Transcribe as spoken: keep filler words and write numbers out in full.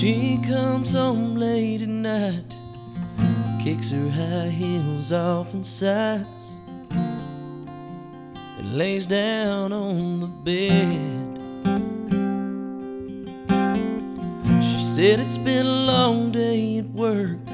She comes home late at night, kicks her high heels off and sighs, and lays down on the bed. She said it's been a long day at work,